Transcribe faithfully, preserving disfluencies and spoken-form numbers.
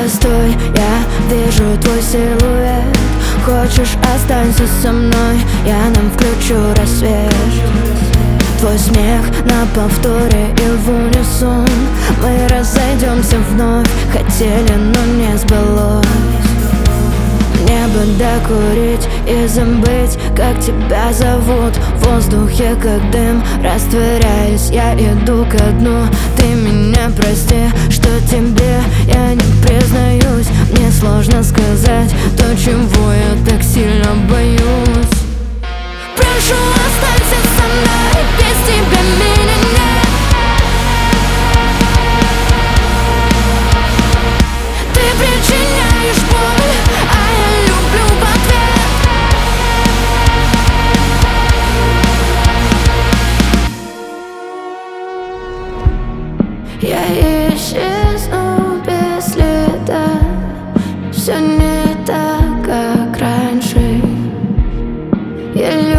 Постой, я вижу твой силуэт. Хочешь, останься со мной, я нам включу рассвет. Твой смех на повторе и в унисон. Мы разойдемся вновь, хотели, но не сбылось. Мне бы докурить и забыть, как тебя зовут. В воздухе, как дым, растворяюсь, я иду ко дну. Ты меня прости, что тебе я не признаюсь. Мне сложно сказать то, чего я так сильно боюсь. Прошу, останься со мной, без тебя меня нет. Ты причиняешь боль, а я люблю в ответ. Я исчезну без следа. Все не так, как раньше. Я